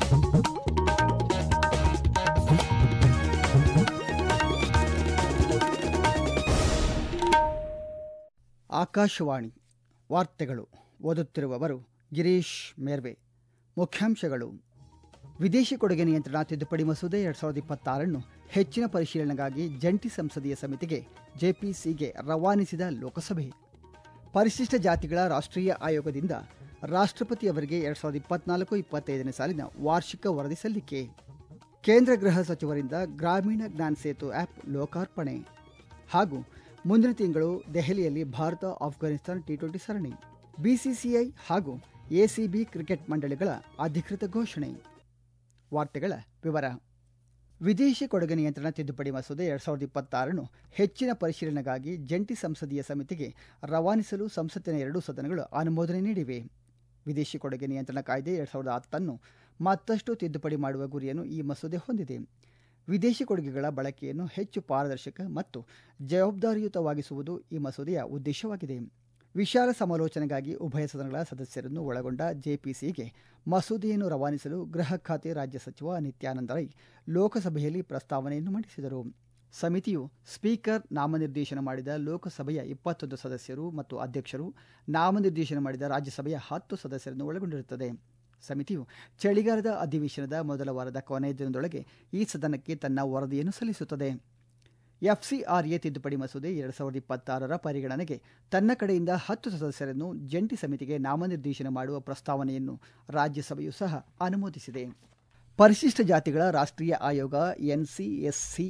ಆಕಾಶವಾಣಿ ವಾರ್ತೆಗಳು. ಓದುತ್ತಿರುವವರು ಗಿರೀಶ್ ಮೇರ್ವೆ. ಮುಖ್ಯಾಂಶಗಳು: ವಿದೇಶಿ ಕೊಡುಗೆ ನಿಯಂತ್ರಣ ತಿದ್ದುಪಡಿ ಮಸೂದೆ 2026 ಹೆಚ್ಚಿನ ಪರಿಶೀಲನೆಗಾಗಿ ಜಂಟಿ ಸಂಸದೀಯ ಸಮಿತಿಗೆ ಜೆಪಿಸಿಗೆ ರವಾನಿಸಿದ ಲೋಕಸಭೆ. ಪರಿಶಿಷ್ಟ ಜಾತಿಗಳ ರಾಷ್ಟ್ರೀಯ ಆಯೋಗದಿಂದ ರಾಷ್ಟ್ರಪತಿಯವರಿಗೆ 2024-25ನೇ ಸಾಲಿನ ವಾರ್ಷಿಕ ವರದಿ ಸಲ್ಲಿಕೆ. ಕೇಂದ್ರ ಗೃಹ ಸಚಿವರಿಂದ ಗ್ರಾಮೀಣ ಜ್ಞಾನ್ ಸೇತು ಆ್ಯಪ್ ಲೋಕಾರ್ಪಣೆ. ಹಾಗೂ ಮುಂದಿನ ತಿಂಗಳು ದೆಹಲಿಯಲ್ಲಿ ಭಾರತ ಆಫ್ಘಾನಿಸ್ತಾನ ಟಿ20 ಸರಣಿ. ಬಿಸಿಸಿಐ ಹಾಗೂ ಎಸಿಬಿ ಕ್ರಿಕೆಟ್ ಮಂಡಳಿಗಳ ಅಧಿಕೃತ ಘೋಷಣೆ. ವಾರ್ತೆಗಳ ವಿವರ. ವಿದೇಶಿ ಕೊಡುಗೆ ನಿಯಂತ್ರಣ ತಿದ್ದುಪಡಿ ಮಸೂದೆ 2026 ಹೆಚ್ಚಿನ ಪರಿಶೀಲನೆಗಾಗಿ ಜಂಟಿ ಸಂಸದೀಯ ಸಮಿತಿಗೆ ರವಾನಿಸಲು ಸಂಸತ್ತಿನ ಎರಡೂ ಸದನಗಳು ಅನುಮೋದನೆ ನೀಡಿವೆ. ವಿದೇಶಿ ಕೊಡುಗೆ ನಿಯಂತ್ರಣ ಕಾಯ್ದೆ 2010 ಮತ್ತಷ್ಟು ತಿದ್ದುಪಡಿ ಮಾಡುವ ಗುರಿಯನ್ನು ಈ ಮಸೂದೆ ಹೊಂದಿದೆ. ವಿದೇಶಿ ಕೊಡುಗೆಗಳ ಬಳಕೆಯನ್ನು ಹೆಚ್ಚು ಪಾರದರ್ಶಕ ಮತ್ತು ಜವಾಬ್ದಾರಿಯುತವಾಗಿಸುವುದು ಈ ಮಸೂದೆಯ ಉದ್ದೇಶವಾಗಿದೆ. ವಿಶಾಲ ಸಮಾಲೋಚನೆಗಾಗಿ ಉಭಯ ಸದನಗಳ ಸದಸ್ಯರನ್ನು ಒಳಗೊಂಡ ಜೆಪಿಸಿಗೆ ಮಸೂದೆಯನ್ನು ರವಾನಿಸಲು ಗೃಹ ಖಾತೆ ರಾಜ್ಯ ಸಚಿವ ನಿತ್ಯಾನಂದ ರೈ ಲೋಕಸಭೆಯಲ್ಲಿ ಪ್ರಸ್ತಾವನೆಯನ್ನು ಮಂಡಿಸಿದರು. ಸಮಿತಿಯು ಸ್ಪೀಕರ್ ನಾಮನಿರ್ದೇಶನ ಮಾಡಿದ ಲೋಕಸಭೆಯ 21 ಸದಸ್ಯರು ಮತ್ತು ಅಧ್ಯಕ್ಷರು ನಾಮನಿರ್ದೇಶನ ಮಾಡಿದ ರಾಜ್ಯಸಭೆಯ 10 ಸದಸ್ಯರನ್ನು ಒಳಗೊಂಡಿರುತ್ತದೆ. ಸಮಿತಿಯು ಚಳಿಗಾಲದ ಅಧಿವೇಶನದ ಮೊದಲ ವಾರದ ಕೊನೆಯ ದಿನದೊಳಗೆ ಈ ಸದನಕ್ಕೆ ತನ್ನ ವರದಿಯನ್ನು ಸಲ್ಲಿಸುತ್ತದೆ. ಎಫ್ಸಿಆರ್ಎ ತಿದ್ದುಪಡಿ ಮಸೂದೆ 2026 ಪರಿಗಣನೆಗೆ ತನ್ನ ಕಡೆಯಿಂದ 10 ಸದಸ್ಯರನ್ನು ಜಂಟಿ ಸಮಿತಿಗೆ ನಾಮನಿರ್ದೇಶನ ಮಾಡುವ ಪ್ರಸ್ತಾವನೆಯನ್ನು ರಾಜ್ಯಸಭೆಯೂ ಸಹ ಅನುಮೋದಿಸಿದೆ. ಪರಿಶಿಷ್ಟ ಜಾತಿಗಳ ರಾಷ್ಟ್ರೀಯ ಆಯೋಗ ಎನ್ಸಿಎಸ್ಸಿ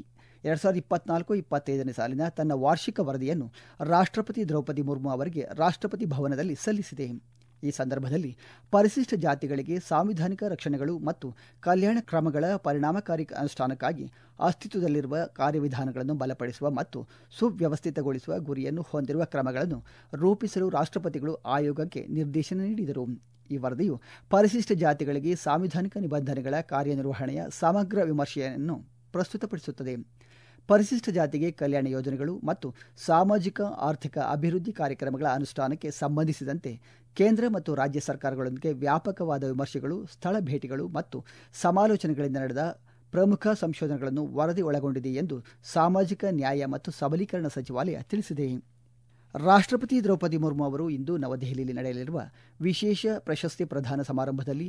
2024-25ನೇ ಸಾಲಿನ ತನ್ನ ವಾರ್ಷಿಕ ವರದಿಯನ್ನು ರಾಷ್ಟ್ರಪತಿ ದ್ರೌಪದಿ ಮುರ್ಮು ಅವರಿಗೆ ರಾಷ್ಟ್ರಪತಿ ಭವನದಲ್ಲಿ ಸಲ್ಲಿಸಿದೆ. ಈ ಸಂದರ್ಭದಲ್ಲಿ ಪರಿಶಿಷ್ಟ ಜಾತಿಗಳಿಗೆ ಸಾಂವಿಧಾನಿಕ ರಕ್ಷಣೆಗಳು ಮತ್ತು ಕಲ್ಯಾಣ ಕ್ರಮಗಳ ಪರಿಣಾಮಕಾರಿ ಅನುಷ್ಠಾನಕ್ಕಾಗಿ ಅಸ್ತಿತ್ವದಲ್ಲಿರುವ ಕಾರ್ಯವಿಧಾನಗಳನ್ನು ಬಲಪಡಿಸುವ ಮತ್ತು ಸುವ್ಯವಸ್ಥಿತಗೊಳಿಸುವ ಗುರಿಯನ್ನು ಹೊಂದಿರುವ ಕ್ರಮಗಳನ್ನು ರೂಪಿಸಲು ರಾಷ್ಟ್ರಪತಿಗಳು ಆಯೋಗಕ್ಕೆ ನಿರ್ದೇಶನ ನೀಡಿದರು. ಈ ವರದಿಯು ಪರಿಶಿಷ್ಟ ಜಾತಿಗಳಿಗೆ ಸಾಂವಿಧಾನಿಕ ನಿಬಂಧನೆಗಳ ಕಾರ್ಯನಿರ್ವಹಣೆಯ ಸಮಗ್ರ ವಿಮರ್ಶೆಯನ್ನು ಪ್ರಸ್ತುತಪಡಿಸುತ್ತದೆ. ಪರಿಶಿಷ್ಟ ಜಾತಿಗೆ ಕಲ್ಯಾಣ ಯೋಜನೆಗಳು ಮತ್ತು ಸಾಮಾಜಿಕ ಆರ್ಥಿಕ ಅಭಿವೃದ್ಧಿ ಕಾರ್ಯಕ್ರಮಗಳ ಅನುಷ್ಠಾನಕ್ಕೆ ಸಂಬಂಧಿಸಿದಂತೆ ಕೇಂದ್ರ ಮತ್ತು ರಾಜ್ಯ ಸರ್ಕಾರಗಳೊಂದಿಗೆ ವ್ಯಾಪಕವಾದ ವಿಮರ್ಶೆಗಳು, ಸ್ಥಳ ಭೇಟಿಗಳು ಮತ್ತು ಸಮಾಲೋಚನೆಗಳಿಂದ ನಡೆದ ಪ್ರಮುಖ ಸಂಶೋಧನೆಗಳನ್ನು ವರದಿ ಒಳಗೊಂಡಿದೆ ಎಂದು ಸಾಮಾಜಿಕ ನ್ಯಾಯ ಮತ್ತು ಸಬಲೀಕರಣ ಸಚಿವಾಲಯ ತಿಳಿಸಿದೆ. ರಾಷ್ಟ್ರಪತಿ ದ್ರೌಪದಿ ಮುರ್ಮು ಅವರು ಇಂದು ನವದೆಹಲಿಯಲ್ಲಿ ನಡೆಯಲಿರುವ ವಿಶೇಷ ಪ್ರಶಸ್ತಿ ಪ್ರದಾನ ಸಮಾರಂಭದಲ್ಲಿ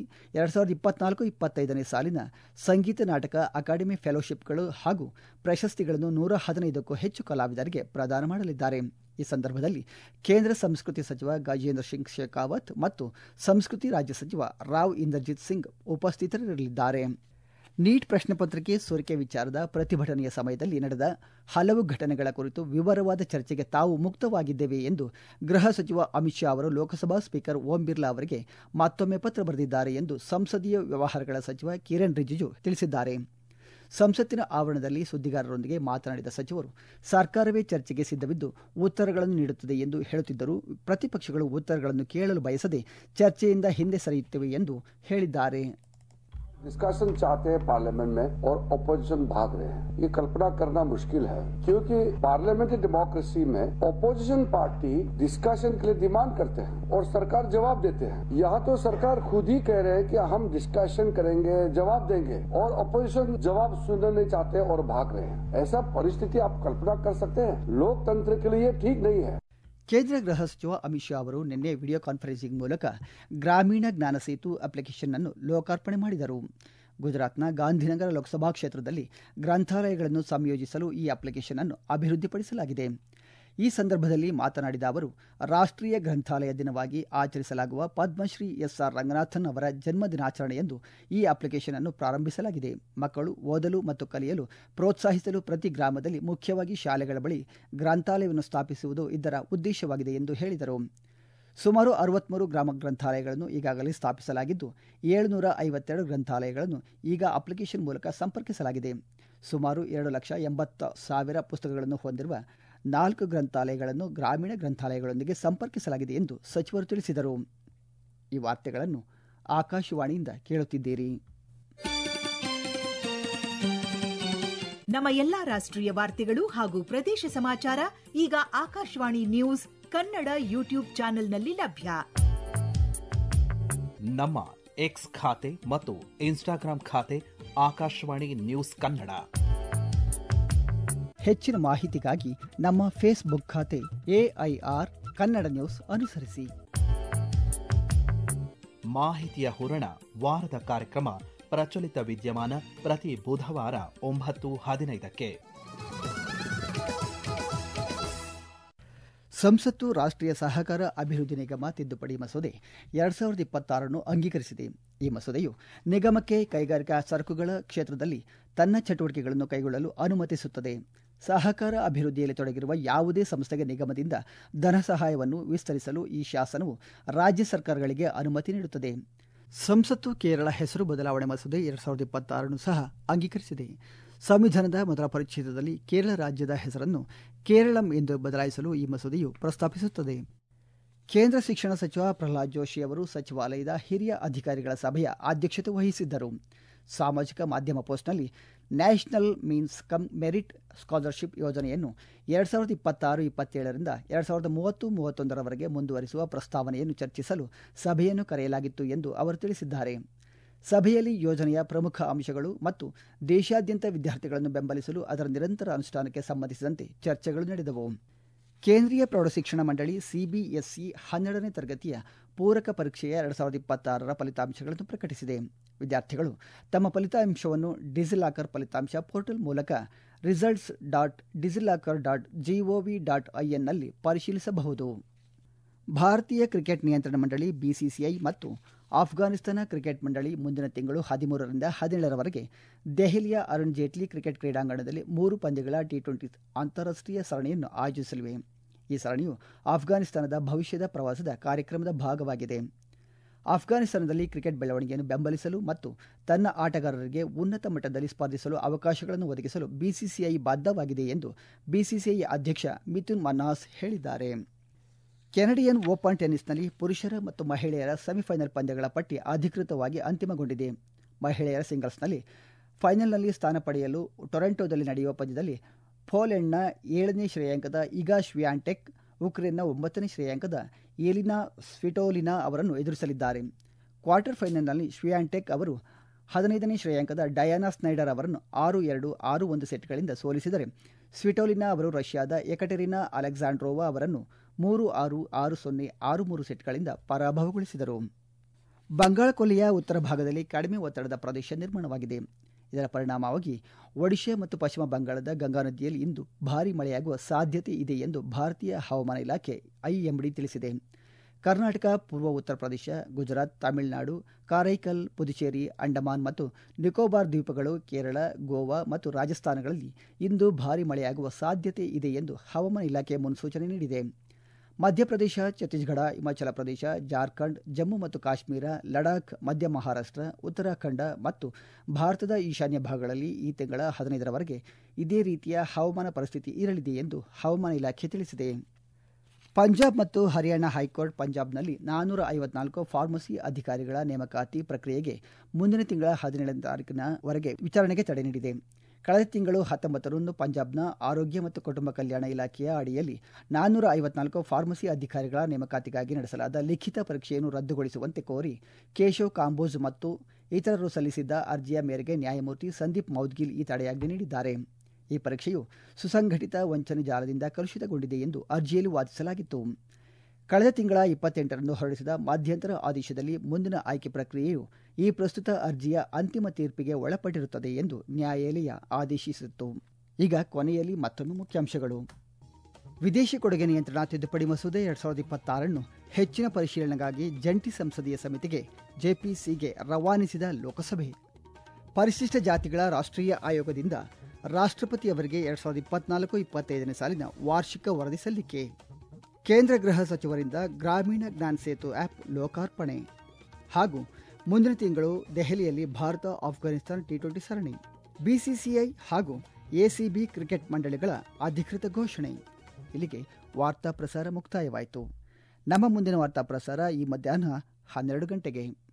2024-25ನೇ ಸಾಲಿನ ಸಂಗೀತ ನಾಟಕ ಅಕಾಡೆಮಿ ಫೆಲೋಶಿಪ್ಗಳು ಹಾಗೂ ಪ್ರಶಸ್ತಿಗಳನ್ನು 115ಕ್ಕೂ ಹೆಚ್ಚು ಕಲಾವಿದರಿಗೆ ಪ್ರದಾನ ಮಾಡಲಿದ್ದಾರೆ. ಈ ಸಂದರ್ಭದಲ್ಲಿ ಕೇಂದ್ರ ಸಂಸ್ಕೃತಿ ಸಚಿವ ಗಜೇಂದ್ರ ಸಿಂಗ್ ಶೇಖಾವತ್ ಮತ್ತು ಸಂಸ್ಕೃತಿ ರಾಜ್ಯ ಸಚಿವ ರಾವ್ ಇಂದರ್ಜಿತ್ ಸಿಂಗ್ ಉಪಸ್ಥಿತರಿರಲಿದ್ದಾರೆ. ನೀಟ್ ಪ್ರಶ್ನೆ ಪತ್ರಿಕೆ ಸೋರಿಕೆ ವಿಚಾರದ ಪ್ರತಿಭಟನೆಯ ಸಮಯದಲ್ಲಿ ನಡೆದ ಹಲವು ಘಟನೆಗಳ ಕುರಿತು ವಿವರವಾದ ಚರ್ಚೆಗೆ ತಾವು ಮುಕ್ತವಾಗಿದ್ದೇವೆ ಎಂದು ಗೃಹ ಸಚಿವ ಅಮಿತ್ ಶಾ ಅವರು ಲೋಕಸಭಾ ಸ್ಪೀಕರ್ ಓಂ ಬಿರ್ಲಾ ಅವರಿಗೆ ಮತ್ತೊಮ್ಮೆ ಪತ್ರ ಬರೆದಿದ್ದಾರೆ ಎಂದು ಸಂಸದೀಯ ವ್ಯವಹಾರಗಳ ಸಚಿವ ಕಿರಣ್ ರಿಜಿಜು ತಿಳಿಸಿದ್ದಾರೆ. ಸಂಸತ್ತಿನ ಆವರಣದಲ್ಲಿ ಸುದ್ದಿಗಾರರೊಂದಿಗೆ ಮಾತನಾಡಿದ ಸಚಿವರು, ಸರ್ಕಾರವೇ ಚರ್ಚೆಗೆ ಸಿದ್ಧವಿದ್ದು ಉತ್ತರಗಳನ್ನು ನೀಡುತ್ತದೆ ಎಂದು ಹೇಳುತ್ತಿದ್ದರೂ ಪ್ರತಿಪಕ್ಷಗಳು ಉತ್ತರಗಳನ್ನು ಕೇಳಲು ಬಯಸದೆ ಚರ್ಚೆಯಿಂದ ಹಿಂದೆ ಸರಿಯುತ್ತಿವೆ ಎಂದು ಹೇಳಿದ್ದಾರೆ. डिस्कशन चाहते हैं पार्लियामेंट में और ऑपोजिशन भाग रहे हैं. ये कल्पना करना मुश्किल है क्योंकि पार्लियामेंट्री डेमोक्रेसी में ऑपोजिशन पार्टी डिस्कशन के लिए डिमांड करते हैं और सरकार जवाब देते हैं. यहाँ तो सरकार खुद ही कह रहे हैं कि हम डिस्कशन करेंगे, जवाब देंगे और ऑपोजिशन जवाब सुनना नहीं चाहते और भाग रहे हैं. ऐसा परिस्थिति आप कल्पना कर सकते हैं? लोकतंत्र के लिए ठीक नहीं है. ಕೇಂದ್ರ ಗೃಹ ಸಚಿವ ಅಮಿತ್ ಶಾ ಅವರು ನಿನ್ನೆ ವಿಡಿಯೋ ಕಾನ್ಫರೆನ್ಸಿಂಗ್ ಮೂಲಕ ಗ್ರಾಮೀಣ ಜ್ಞಾನ ಸೇತು ಅಪ್ಲಿಕೇಶನ್ ಅನ್ನು ಲೋಕಾರ್ಪಣೆ ಮಾಡಿದರು. ಗುಜರಾತ್ನ ಗಾಂಧಿನಗರ ಲೋಕಸಭಾ ಕ್ಷೇತ್ರದಲ್ಲಿ ಗ್ರಂಥಾಲಯಗಳನ್ನು ಸಂಯೋಜಿಸಲು ಈ ಅಪ್ಲಿಕೇಶನ್ ಅನ್ನು ಅಭಿವೃದ್ಧಿಪಡಿಸಲಾಗಿದೆ. ಈ ಸಂದರ್ಭದಲ್ಲಿ ಮಾತನಾಡಿದ ಅವರು, ರಾಷ್ಟ್ರೀಯ ಗ್ರಂಥಾಲಯ ದಿನವಾಗಿ ಆಚರಿಸಲಾಗುವ ಪದ್ಮಶ್ರೀ ಎಸ್ಆರ್ ರಂಗನಾಥನ್ ಅವರ ಜನ್ಮ ದಿನಾಚರಣೆಯಂದು ಈ ಅಪ್ಲಿಕೇಶನ್ ಅನ್ನು ಪ್ರಾರಂಭಿಸಲಾಗಿದೆ. ಮಕ್ಕಳು ಓದಲು ಮತ್ತು ಕಲಿಯಲು ಪ್ರೋತ್ಸಾಹಿಸಲು ಪ್ರತಿ ಗ್ರಾಮದಲ್ಲಿ, ಮುಖ್ಯವಾಗಿ ಶಾಲೆಗಳ ಬಳಿ ಗ್ರಂಥಾಲಯವನ್ನು ಸ್ಥಾಪಿಸುವುದು ಇದರ ಉದ್ದೇಶವಾಗಿದೆ ಎಂದು ಹೇಳಿದರು. ಸುಮಾರು 63 ಗ್ರಾಮ ಗ್ರಂಥಾಲಯಗಳನ್ನು ಈಗಾಗಲೇ ಸ್ಥಾಪಿಸಲಾಗಿದ್ದು 752 ಗ್ರಂಥಾಲಯಗಳನ್ನು ಈಗ ಅಪ್ಲಿಕೇಶನ್ ಮೂಲಕ ಸಂಪರ್ಕಿಸಲಾಗಿದೆ. ಸುಮಾರು 2,80,000 ಪುಸ್ತಕಗಳನ್ನು ಹೊಂದಿರುವ 4 ಗ್ರಂಥಾಲಯಗಳನ್ನು ಗ್ರಾಮೀಣ ಗ್ರಂಥಾಲಯಗಳೊಂದಿಗೆ ಸಂಪರ್ಕಿಸಲಾಗಿದೆ ಎಂದು ಸಚಿವರು ತಿಳಿಸಿದರು. ಈ ವಾರ್ತೆಗಳನ್ನು ಆಕಾಶವಾಣಿಯಿಂದ ಕೇಳುತ್ತಿದ್ದೀರಿ. ನಮ್ಮ ಎಲ್ಲಾ ರಾಷ್ಟ್ರೀಯ ವಾರ್ತೆಗಳು ಹಾಗೂ ಪ್ರದೇಶ ಸಮಾಚಾರ ಈಗ ಆಕಾಶವಾಣಿ ನ್ಯೂಸ್ ಕನ್ನಡ ಯೂಟ್ಯೂಬ್ ಚಾನೆಲ್ನಲ್ಲಿ ಲಭ್ಯ. ನಮ್ಮ ಎಕ್ಸ್ ಖಾತೆ ಮತ್ತು ಇನ್ಸ್ಟಾಗ್ರಾಂ ಖಾತೆ ಆಕಾಶವಾಣಿ ನ್ಯೂಸ್ ಕನ್ನಡ. ಹೆಚ್ಚಿನ ಮಾಹಿತಿಗಾಗಿ ನಮ್ಮ ಫೇಸ್ಬುಕ್ ಖಾತೆ AIR ಕನ್ನಡ ನ್ಯೂಸ್ ಅನುಸರಿಸಿ. ಮಾಹಿತಿಯ ಹೂರಣ ವಾರದ ಕಾರ್ಯಕ್ರಮ ಪ್ರಚಲಿತ ವಿದ್ಯಮಾನ ಪ್ರತಿ ಬುಧವಾರ 9:15ಕ್ಕೆ. ಸಂಸತ್ತು ರಾಷ್ಟ್ರೀಯ ಸಹಕಾರ ಅಭಿವೃದ್ಧಿ ನಿಗಮ ತಿದ್ದುಪಡಿ ಮಸೂದೆ 2026 ಅಂಗೀಕರಿಸಿದೆ. ಈ ಮಸೂದೆಯು ನಿಗಮಕ್ಕೆ ಕೈಗಾರಿಕಾ ಸರಕುಗಳ ಕ್ಷೇತ್ರದಲ್ಲಿ ತನ್ನ ಚಟುವಟಿಕೆಗಳನ್ನು ಕೈಗೊಳ್ಳಲು ಅನುಮತಿಸುತ್ತದೆ. ಸಹಕಾರ ಅಭಿವೃದ್ಧಿಯಲ್ಲಿ ತೊಡಗಿರುವ ಯಾವುದೇ ಸಂಸ್ಥೆಗೆ ನಿಗಮದಿಂದ ಧನ ಸಹಾಯವನ್ನು ವಿಸ್ತರಿಸಲು ಈ ಶಾಸನವು ರಾಜ್ಯ ಸರ್ಕಾರಗಳಿಗೆ ಅನುಮತಿ ನೀಡುತ್ತದೆ. ಸಂಸತ್ತು ಕೇರಳ ಹೆಸರು ಬದಲಾವಣೆ ಮಸೂದೆ 2026 ಸಹ ಅಂಗೀಕರಿಸಿದೆ. ಸಂವಿಧಾನದ ಮೊದಲ ಪರಿಚ್ಛೇದದಲ್ಲಿ ಕೇರಳ ರಾಜ್ಯದ ಹೆಸರನ್ನು ಕೇರಳಂ ಎಂದು ಬದಲಾಯಿಸಲು ಈ ಮಸೂದೆಯು ಪ್ರಸ್ತಾಪಿಸುತ್ತದೆ. ಕೇಂದ್ರ ಶಿಕ್ಷಣ ಸಚಿವ ಪ್ರಹ್ಲಾದ್ ಜೋಶಿ ಅವರು ಸಚಿವಾಲಯದ ಹಿರಿಯ ಅಧಿಕಾರಿಗಳ ಸಭೆಯ ಅಧ್ಯಕ್ಷತೆ ವಹಿಸಿದ್ದರು. ಸಾಮಾಜಿಕ ಮಾಧ್ಯಮ ಪೋಸ್ಟ್ನಲ್ಲಿ national means cum merit scholarship ಯೋಜನೆಯನ್ನು 2026-27ರಿಂದ 2030-31ರವರೆಗೆ ಮುಂದುವರಿಸುವ ಪ್ರಸ್ತಾವನೆಯನ್ನು ಚರ್ಚಿಸಲು ಸಭೆಯನ್ನು ಕರೆಯಲಾಗಿತ್ತು ಎಂದು ಅವರು ತಿಳಿಸಿದ್ದಾರೆ. ಸಭೆಯಲ್ಲಿ ಯೋಜನೆಯ ಪ್ರಮುಖ ಅಂಶಗಳು ಮತ್ತು ದೇಶಾದ್ಯಂತ ವಿದ್ಯಾರ್ಥಿಗಳನ್ನು ಬೆಂಬಲಿಸಲು ಅದರ ನಿರಂತರ ಅನುಷ್ಠಾನಕ್ಕೆ ಸಂಬಂಧಿಸಿದಂತೆ ಚರ್ಚೆಗಳು ನಡೆದವು. ಕೇಂದ್ರೀಯ ಪ್ರೌಢಶಿಕ್ಷಣ ಮಂಡಳಿ CBSE 12ನೇ ತರಗತಿಯ ಪೂರಕ ಪರೀಕ್ಷೆಯ 2026ರ ಫಲಿತಾಂಶಗಳನ್ನು ಪ್ರಕಟಿಸಿದೆ. ವಿದ್ಯಾರ್ಥಿಗಳು ತಮ್ಮ ಫಲಿತಾಂಶವನ್ನು ಡಿಜಿಲಾಕರ್ ಫಲಿತಾಂಶ ಪೋರ್ಟಲ್ ಮೂಲಕ results.digilakar.gov.in ನಲ್ಲಿ ಪರಿಶೀಲಿಸಬಹುದು. ಭಾರತೀಯ ಕ್ರಿಕೆಟ್ ನಿಯಂತ್ರಣ ಮಂಡಳಿ BCCI ಮತ್ತು ಆಫ್ಘಾನಿಸ್ತಾನ ಕ್ರಿಕೆಟ್ ಮಂಡಳಿ ಮುಂದಿನ ತಿಂಗಳು 13ರಿಂದ 17ರವರೆಗೆ ದೆಹಲಿಯ ಅರುಣ್ ಜೇಟ್ಲಿ ಕ್ರಿಕೆಟ್ ಕ್ರೀಡಾಂಗಣದಲ್ಲಿ 3 ಪಂದ್ಯಗಳ T20 ಅಂತಾರಾಷ್ಟ್ರೀಯ ಸರಣಿಯನ್ನು ಆಯೋಜಿಸಲಿವೆ. ಈ ಸರಣಿಯು ಆಫ್ಘಾನಿಸ್ತಾನದ ಭವಿಷ್ಯದ ಪ್ರವಾಸದ ಕಾರ್ಯಕ್ರಮದ ಭಾಗವಾಗಿದೆ. ಆಫ್ಘಾನಿಸ್ತಾನದಲ್ಲಿ ಕ್ರಿಕೆಟ್ ಬೆಳವಣಿಗೆಯನ್ನು ಬೆಂಬಲಿಸಲು ಮತ್ತು ತನ್ನ ಆಟಗಾರರಿಗೆ ಉನ್ನತ ಮಟ್ಟದಲ್ಲಿ ಸ್ಪರ್ಧಿಸಲು ಅವಕಾಶಗಳನ್ನು ಒದಗಿಸಲು BCCI ಬದ್ಧವಾಗಿದೆ ಎಂದು BCCI ಅಧ್ಯಕ್ಷ ಮಿಥುನ್ ಮನ್ನಾಸ್ ಹೇಳಿದ್ದಾರೆ. ಕೆನಡಿಯನ್ ಓಪನ್ ಟೆನ್ನಿಸ್ನಲ್ಲಿ ಪುರುಷರ ಮತ್ತು ಮಹಿಳೆಯರ ಸೆಮಿಫೈನಲ್ ಪಂದ್ಯಗಳ ಪಟ್ಟಿ ಅಧಿಕೃತವಾಗಿ ಅಂತಿಮಗೊಂಡಿದೆ. ಮಹಿಳೆಯರ ಸಿಂಗಲ್ಸ್ನಲ್ಲಿ ಫೈನಲ್ನಲ್ಲಿ ಸ್ಥಾನ ಪಡೆಯಲು ಟೊರೆಂಟೊದಲ್ಲಿ ನಡೆಯುವ ಪಂದ್ಯದಲ್ಲಿ ಪೋಲೆಂಡ್ನ 7ನೇ ಶ್ರೇಯಾಂಕದ ಇಗಾ ಶ್ವಿಯಾಟೆಕ್ ಉಕ್ರೇನ್ನ 9ನೇ ಶ್ರೇಯಾಂಕದ ಎಲಿನಾ ಸ್ವಿಟೋಲಿನಾ ಅವರನ್ನು ಎದುರಿಸಲಿದ್ದಾರೆ. ಕ್ವಾರ್ಟರ್ ಫೈನಲ್ನಲ್ಲಿ ಶ್ವಿಯಾಟೆಕ್ ಅವರು 15ನೇ ಶ್ರೇಯಾಂಕದ ಡಯಾನಾ ಸ್ನೈಡರ್ ಅವರನ್ನು 6-2, 6-1 ಸೆಟ್ಗಳಿಂದ ಸೋಲಿಸಿದರೆ ಸ್ವಿಟೋಲಿನಾ ಅವರು ರಷ್ಯಾದ ಎಕಟೆರಿನಾ ಅಲೆಕ್ಸಾಂಡ್ರೋವಾ ಅವರನ್ನು 3-6, 6-0, 6-3 ಸೆಟ್ಗಳಿಂದ ಪರಾಭವಗೊಳಿಸಿದರು. ಬಂಗಾಳಕೊಲ್ಲಿಯ ಉತ್ತರ ಭಾಗದಲ್ಲಿ ಕಡಿಮೆ ಒತ್ತಡದ ಪ್ರದೇಶ ನಿರ್ಮಾಣವಾಗಿದೆ. ಇದರ ಪರಿಣಾಮವಾಗಿ ಒಡಿಶಾ ಮತ್ತು ಪಶ್ಚಿಮ ಬಂಗಾಳದ ಗಂಗಾ ನದಿಯಲ್ಲಿ ಇಂದು ಭಾರೀ ಮಳೆಯಾಗುವ ಸಾಧ್ಯತೆ ಇದೆ ಎಂದು ಭಾರತೀಯ ಹವಾಮಾನ ಇಲಾಖೆ IMD ತಿಳಿಸಿದೆ. ಕರ್ನಾಟಕ, ಪೂರ್ವ ಉತ್ತರ ಪ್ರದೇಶ, ಗುಜರಾತ್, ತಮಿಳುನಾಡು, ಕಾರೈಕಲ್, ಪುದುಚೇರಿ, ಅಂಡಮಾನ್ ಮತ್ತು ನಿಕೋಬಾರ್ ದ್ವೀಪಗಳು, ಕೇರಳ, ಗೋವಾ ಮತ್ತು ರಾಜಸ್ಥಾನಗಳಲ್ಲಿ ಇಂದು ಭಾರೀ ಮಳೆಯಾಗುವ ಸಾಧ್ಯತೆ ಇದೆ ಎಂದು ಹವಾಮಾನ ಇಲಾಖೆ ಮುನ್ಸೂಚನೆ ನೀಡಿದೆ. ಮಧ್ಯಪ್ರದೇಶ, ಛತ್ತೀಸ್ಗಢ, ಹಿಮಾಚಲ ಪ್ರದೇಶ, ಜಾರ್ಖಂಡ್, ಜಮ್ಮು ಮತ್ತು ಕಾಶ್ಮೀರ, ಲಡಾಖ್, ಮಧ್ಯ ಮಹಾರಾಷ್ಟ್ರ, ಉತ್ತರಾಖಂಡ ಮತ್ತು ಭಾರತದ ಈಶಾನ್ಯ ಭಾಗಗಳಲ್ಲಿ ಈ ತಿಂಗಳ 15ರವರೆಗೆ ಇದೇ ರೀತಿಯ ಹವಾಮಾನ ಪರಿಸ್ಥಿತಿ ಇರಲಿದೆ ಎಂದು ಹವಾಮಾನ ಇಲಾಖೆ ತಿಳಿಸಿದೆ. ಪಂಜಾಬ್ ಮತ್ತು ಹರಿಯಾಣ ಹೈಕೋರ್ಟ್ ಪಂಜಾಬ್ನಲ್ಲಿ 454 ಫಾರ್ಮಸಿ ಅಧಿಕಾರಿಗಳ ನೇಮಕಾತಿ ಪ್ರಕ್ರಿಯೆಗೆ ಮುಂದಿನ ತಿಂಗಳ 17ನೇ ತಾರೀಕಿನವರೆಗೆ ವಿಚಾರಣೆಗೆ ತಡೆ ನೀಡಿದೆ. ಕಳೆದ ತಿಂಗಳು 19ರಂದು ಪಂಜಾಬ್ನ ಆರೋಗ್ಯ ಮತ್ತು ಕುಟುಂಬ ಕಲ್ಯಾಣ ಇಲಾಖೆಯ ಅಡಿಯಲ್ಲಿ 454 ಫಾರ್ಮಸಿ ಅಧಿಕಾರಿಗಳ ನೇಮಕಾತಿಗಾಗಿ ನಡೆಸಲಾದ ಲಿಖಿತ ಪರೀಕ್ಷೆಯನ್ನು ರದ್ದುಗೊಳಿಸುವಂತೆ ಕೋರಿ ಕೇಶವ್ ಕಾಂಬೋಜ್ ಮತ್ತು ಇತರರು ಸಲ್ಲಿಸಿದ್ದ ಅರ್ಜಿಯ ಮೇರೆಗೆ ನ್ಯಾಯಮೂರ್ತಿ ಸಂದೀಪ್ ಮೌದ್ಗಿಲ್ ಈ ತಡೆಯಾಜ್ಞೆ ನೀಡಿದ್ದಾರೆ. ಈ ಪರೀಕ್ಷೆಯು ಸುಸಂಘಟಿತ ವಂಚನೆ ಜಾಲದಿಂದ ಕಲುಷಿತಗೊಂಡಿದೆ ಎಂದು ಅರ್ಜಿಯಲ್ಲಿ ವಾದಿಸಲಾಗಿತ್ತು. ಕಳೆದ ತಿಂಗಳ 28ರಂದು ಹೊರಡಿಸಿದ ಮಧ್ಯಂತರ ಆದೇಶದಲ್ಲಿ ಮುಂದಿನ ಆಯ್ಕೆ ಪ್ರಕ್ರಿಯೆಯು ಈ ಪ್ರಸ್ತುತ ಅರ್ಜಿಯ ಅಂತಿಮ ತೀರ್ಪಿಗೆ ಒಳಪಟ್ಟಿರುತ್ತದೆ ಎಂದು ನ್ಯಾಯಾಲಯ ಆದೇಶಿಸಿತ್ತು. ಈಗ ಕೊನೆಯಲ್ಲಿ ಮತ್ತೊಮ್ಮೆ ಮುಖ್ಯಾಂಶಗಳು. ವಿದೇಶಿ ಕೊಡುಗೆ ನಿಯಂತ್ರಣ ತಿದ್ದುಪಡಿ ಮಸೂದೆ 2026 ಹೆಚ್ಚಿನ ಪರಿಶೀಲನೆಗಾಗಿ ಜಂಟಿ ಸಂಸದೀಯ ಸಮಿತಿಗೆ JPCಗೆ ರವಾನಿಸಿದ ಲೋಕಸಭೆ. ಪರಿಶಿಷ್ಟ ಜಾತಿಗಳ ರಾಷ್ಟ್ರೀಯ ಆಯೋಗದಿಂದ ರಾಷ್ಟ್ರಪತಿಯವರಿಗೆ 2024-25ನೇ ಸಾಲಿನ ವಾರ್ಷಿಕ ವರದಿ ಸಲ್ಲಿಕೆ. ಕೇಂದ್ರ ಗೃಹ ಸಚಿವರಿಂದ ಗ್ರಾಮೀಣ ಜ್ಞಾನ್ ಸೇತು ಆ್ಯಪ್ ಲೋಕಾರ್ಪಣೆ. ಹಾಗೂ ಮುಂದಿನ ತಿಂಗಳು ದೆಹಲಿಯಲ್ಲಿ ಭಾರತ ಆಫ್ಘಾನಿಸ್ತಾನ T20 ಸರಣಿ. BCCI ಹಾಗೂ ACB ಕ್ರಿಕೆಟ್ ಮಂಡಳಿಗಳ ಅಧಿಕೃತ ಘೋಷಣೆ. ಇಲ್ಲಿಗೆ ವಾರ್ತಾ ಪ್ರಸಾರ ಮುಕ್ತಾಯವಾಯಿತು. ನಮ್ಮ ಮುಂದಿನ ವಾರ್ತಾ ಪ್ರಸಾರ ಈ ಮಧ್ಯಾಹ್ನ 12 ಗಂಟೆಗೆ.